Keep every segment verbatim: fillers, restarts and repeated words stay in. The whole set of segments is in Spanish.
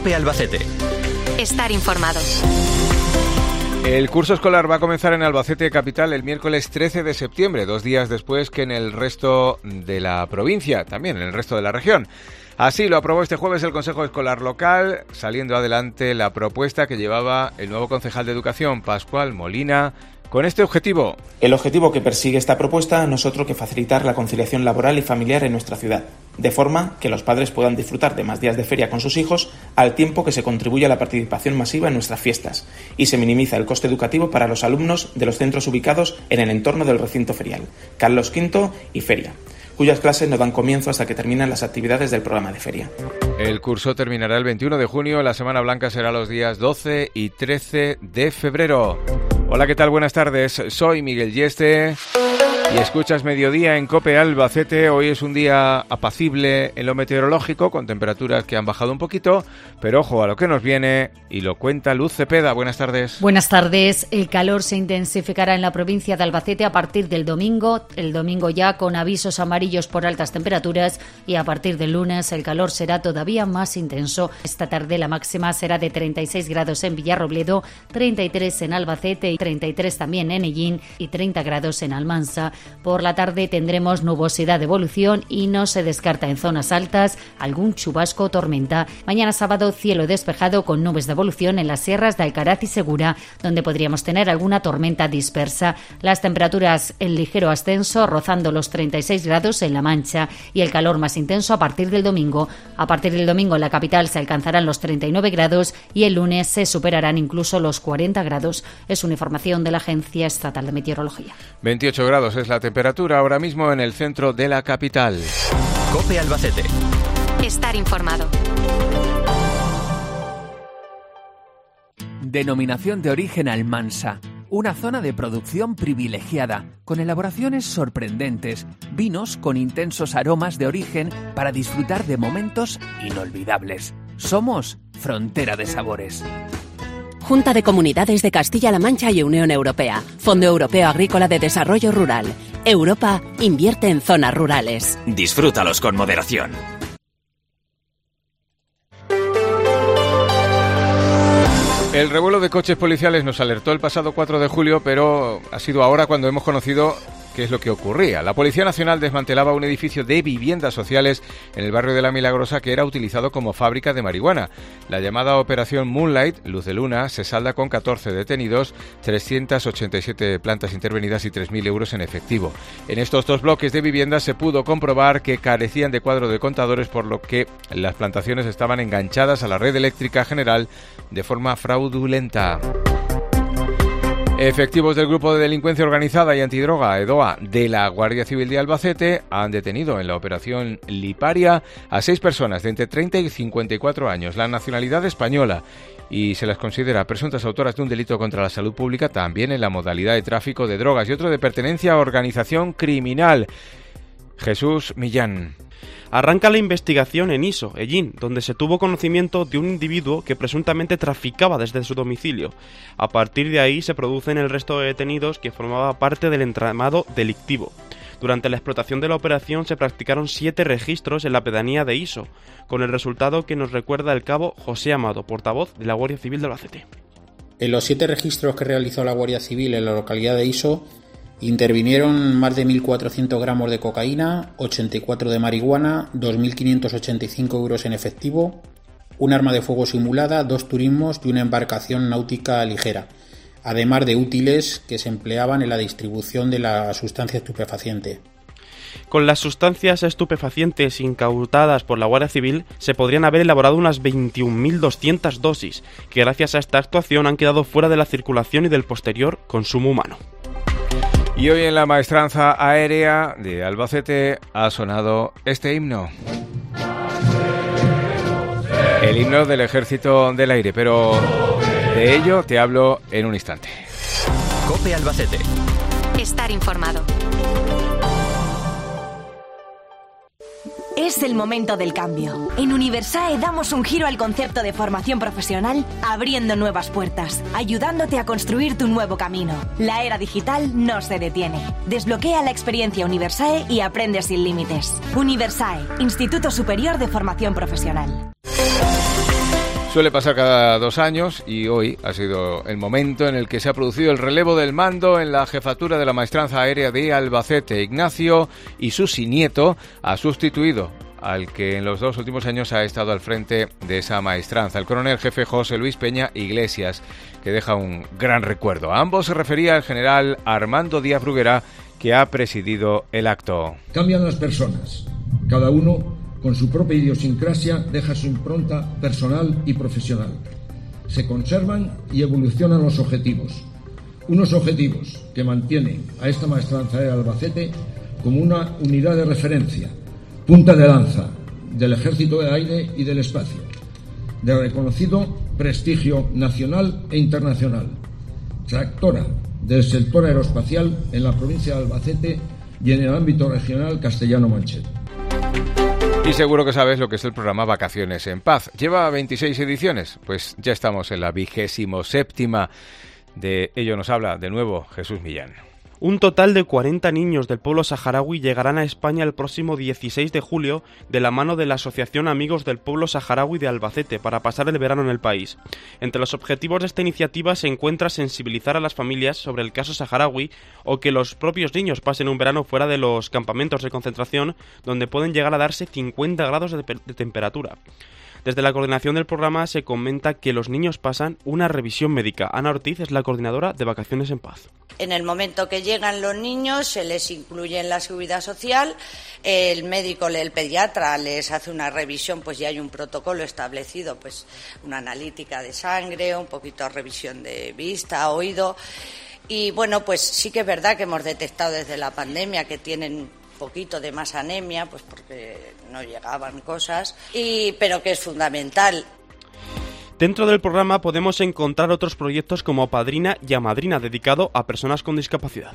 COPE Albacete. Estar informado. El curso escolar va a comenzar en Albacete capital el miércoles trece de septiembre, dos días después que en el resto de la provincia, también en el resto de la región. Así lo aprobó este jueves el Consejo Escolar Local, saliendo adelante la propuesta que llevaba el nuevo concejal de Educación, Pascual Molina, con este objetivo. El objetivo que persigue esta propuesta no es otro que facilitar la conciliación laboral y familiar en nuestra ciudad, de forma que los padres puedan disfrutar de más días de feria con sus hijos al tiempo que se contribuye a la participación masiva en nuestras fiestas y se minimiza el coste educativo para los alumnos de los centros ubicados en el entorno del recinto ferial, Carlos quinto y Feria, cuyas clases no dan comienzo hasta que terminan las actividades del programa de feria. El curso terminará el veintiuno de junio, la Semana Blanca será los días doce y trece de febrero. Hola, ¿qué tal? Buenas tardes, soy Miguel Yeste y escuchas Mediodía en COPE Albacete. Hoy es un día apacible en lo meteorológico, con temperaturas que han bajado un poquito, pero ojo a lo que nos viene y lo cuenta Luz Cepeda. Buenas tardes. Buenas tardes. El calor se intensificará en la provincia de Albacete a partir del domingo, el domingo ya con avisos amarillos por altas temperaturas, y a partir del lunes el calor será todavía más intenso. Esta tarde la máxima será de treinta y seis grados en Villarrobledo, treinta y tres en Albacete y treinta y tres también en Ellín y treinta grados en Almansa. Por la tarde tendremos nubosidad de evolución y no se descarta en zonas altas algún chubasco o tormenta. Mañana sábado cielo despejado con nubes de evolución en las sierras de Alcaraz y Segura, donde podríamos tener alguna tormenta dispersa. Las temperaturas en ligero ascenso, rozando los treinta y seis grados en La Mancha, y el calor más intenso a partir del domingo. A partir del domingo en la capital se alcanzarán los treinta y nueve grados y el lunes se superarán incluso los cuarenta grados. Es una información de la Agencia Estatal de Meteorología. veintiocho grados es la temperatura ahora mismo en el centro de la capital. COPE Albacete. Estar informado. Denominación de origen Almansa. Una zona de producción privilegiada, con elaboraciones sorprendentes, vinos con intensos aromas de origen para disfrutar de momentos inolvidables. Somos Frontera de Sabores. Junta de Comunidades de Castilla-La Mancha y Unión Europea. Fondo Europeo Agrícola de Desarrollo Rural. Europa invierte en zonas rurales. Disfrútalos con moderación. El revuelo de coches policiales nos alertó el pasado cuatro de julio, pero ha sido ahora cuando hemos conocido qué es lo que ocurría. La Policía Nacional desmantelaba un edificio de viviendas sociales en el barrio de La Milagrosa que era utilizado como fábrica de marihuana. La llamada Operación Moonlight, Luz de Luna, se salda con catorce detenidos, trescientas ochenta y siete plantas intervenidas y tres mil euros en efectivo. En estos dos bloques de viviendas se pudo comprobar que carecían de cuadro de contadores, por lo que las plantaciones estaban enganchadas a la red eléctrica general de forma fraudulenta. Efectivos del Grupo de Delincuencia Organizada y Antidroga, EDOA, de la Guardia Civil de Albacete han detenido en la operación Liparia a seis personas de entre treinta y cincuenta y cuatro años, la nacionalidad española, y se las considera presuntas autoras de un delito contra la salud pública, también en la modalidad de tráfico de drogas y otro de pertenencia a organización criminal. Jesús Millán. Arranca la investigación en Iso, Ellín, donde se tuvo conocimiento de un individuo que presuntamente traficaba desde su domicilio. A partir de ahí se producen el resto de detenidos que formaba parte del entramado delictivo. Durante la explotación de la operación se practicaron siete registros en la pedanía de Iso, con el resultado que nos recuerda el cabo José Amado, portavoz de la Guardia Civil de Albacete. En los siete registros que realizó la Guardia Civil en la localidad de Iso, intervinieron más de mil cuatrocientos gramos de cocaína, ochenta y cuatro de marihuana, dos mil quinientos ochenta y cinco euros en efectivo, un arma de fuego simulada, dos turismos y una embarcación náutica ligera, además de útiles que se empleaban en la distribución de la sustancia estupefaciente. Con las sustancias estupefacientes incautadas por la Guardia Civil se podrían haber elaborado unas veintiún mil doscientas dosis, que gracias a esta actuación han quedado fuera de la circulación y del posterior consumo humano. Y hoy en la maestranza aérea de Albacete ha sonado este himno. El himno del Ejército del Aire, pero de ello te hablo en un instante. COPE Albacete. Estar informado. Es el momento del cambio. En Universae damos un giro al concepto de formación profesional, abriendo nuevas puertas, ayudándote a construir tu nuevo camino. La era digital no se detiene. Desbloquea la experiencia Universae y aprende sin límites. Universae, Instituto Superior de Formación Profesional. Suele pasar cada dos años y hoy ha sido el momento en el que se ha producido el relevo del mando en la jefatura de la Maestranza Aérea de Albacete. Ignacio Isusi Nieto ha sustituido al que en los dos últimos años ha estado al frente de esa maestranza, el coronel jefe José Luis Peña Iglesias, que deja un gran recuerdo. A ambos se refería el general Armando Díaz Bruguera, que ha presidido el acto. Cambian las personas, cada uno con su propia idiosincrasia deja su impronta personal y profesional. Se conservan y evolucionan los objetivos, unos objetivos que mantienen a esta maestranza de Albacete como una unidad de referencia, punta de lanza del Ejército del Aire y del Espacio, de reconocido prestigio nacional e internacional, tractora del sector aeroespacial en la provincia de Albacete y en el ámbito regional castellano-manchego. Y seguro que sabes lo que es el programa Vacaciones en Paz. ¿Lleva veintiséis ediciones? Pues ya estamos en la vigésimo séptima. De ello nos habla de nuevo Jesús Millán. Un total de cuarenta niños del pueblo saharaui llegarán a España el próximo dieciséis de julio de la mano de la Asociación Amigos del Pueblo Saharaui de Albacete para pasar el verano en el país. Entre los objetivos de esta iniciativa se encuentra sensibilizar a las familias sobre el caso saharaui o que los propios niños pasen un verano fuera de los campamentos de concentración donde pueden llegar a darse cincuenta grados de, de temperatura. Desde la coordinación del programa se comenta que los niños pasan una revisión médica. Ana Ortiz es la coordinadora de Vacaciones en Paz. En el momento que llegan los niños se les incluye en la seguridad social, el médico, el pediatra les hace una revisión, pues ya hay un protocolo establecido, pues una analítica de sangre, un poquito de revisión de vista, oído. Y bueno, pues sí que es verdad que hemos detectado desde la pandemia que tienen poquito de más anemia, pues porque no llegaban cosas, y pero que es fundamental. Dentro del programa podemos encontrar otros proyectos como Padrina y Amadrina, dedicado a personas con discapacidad.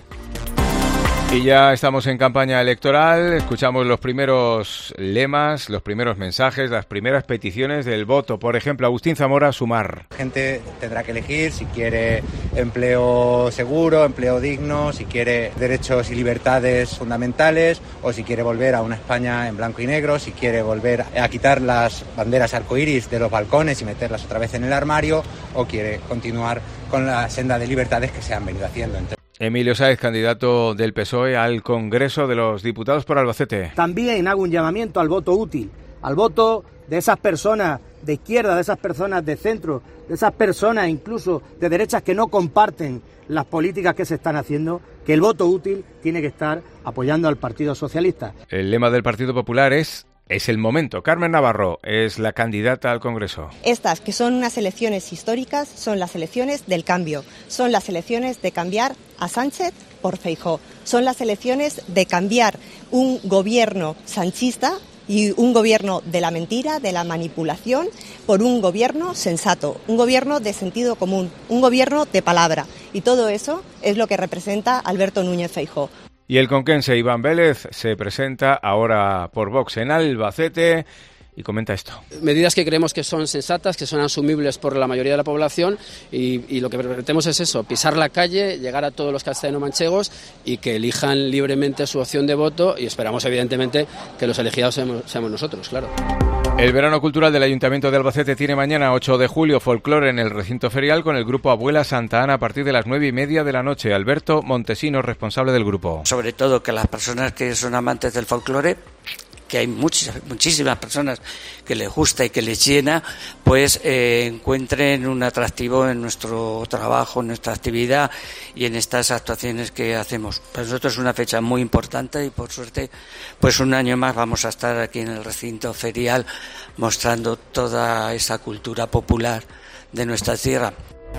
Y ya estamos en campaña electoral, escuchamos los primeros lemas, los primeros mensajes, las primeras peticiones del voto. Por ejemplo, Agustín Zamora, Sumar. La gente tendrá que elegir si quiere empleo seguro, empleo digno, si quiere derechos y libertades fundamentales o si quiere volver a una España en blanco y negro, si quiere volver a quitar las banderas arcoíris de los balcones y meterlas otra vez en el armario o quiere continuar con la senda de libertades que se han venido haciendo. Emilio Sáez, candidato del P S O E al Congreso de los Diputados por Albacete. También hago un llamamiento al voto útil, al voto de esas personas de izquierda, de esas personas de centro, de esas personas incluso de derechas que no comparten las políticas que se están haciendo, que el voto útil tiene que estar apoyando al Partido Socialista. El lema del Partido Popular es Es el momento. Carmen Navarro es la candidata al Congreso. Estas, que son unas elecciones históricas, son las elecciones del cambio. Son las elecciones de cambiar a Sánchez por Feijóo. Son las elecciones de cambiar un gobierno sanchista y un gobierno de la mentira, de la manipulación, por un gobierno sensato, un gobierno de sentido común, un gobierno de palabra. Y todo eso es lo que representa Alberto Núñez Feijóo. Y el conquense Iván Vélez se presenta ahora por Vox en Albacete y comenta esto. Medidas que creemos que son sensatas, que son asumibles por la mayoría de la población y, y lo que pretendemos es eso, pisar la calle, llegar a todos los castellano-manchegos y que elijan libremente su opción de voto y esperamos evidentemente que los elegidos seamos, seamos nosotros, claro. El verano cultural del Ayuntamiento de Albacete tiene mañana, ocho de julio, folclore en el recinto ferial con el grupo Abuela Santa Ana a partir de las nueve y media de la noche. Alberto Montesino, responsable del grupo. Sobre todo que las personas que son amantes del folclore, que hay muchas, muchísimas personas que les gusta y que les llena, pues eh, encuentren un atractivo en nuestro trabajo, en nuestra actividad y en estas actuaciones que hacemos. Para nosotros es una fecha muy importante y por suerte, pues un año más vamos a estar aquí en el recinto ferial mostrando toda esa cultura popular de nuestra tierra.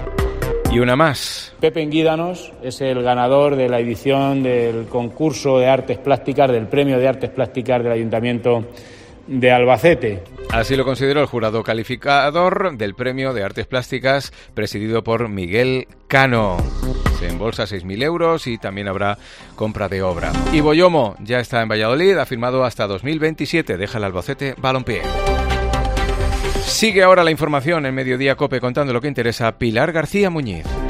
Y una más. Pepe Enguídanos es el ganador de la edición del concurso de artes plásticas, del premio de artes plásticas del Ayuntamiento de Albacete. Así lo consideró el jurado calificador del premio de artes plásticas presidido por Miguel Cano. Se embolsa seis mil euros y también habrá compra de obra. Y Boyomo ya está en Valladolid, ha firmado hasta dos mil veintisiete, deja el Albacete balompié. Sigue ahora la información en Mediodía COPE contando lo que interesa Pilar García Muñiz.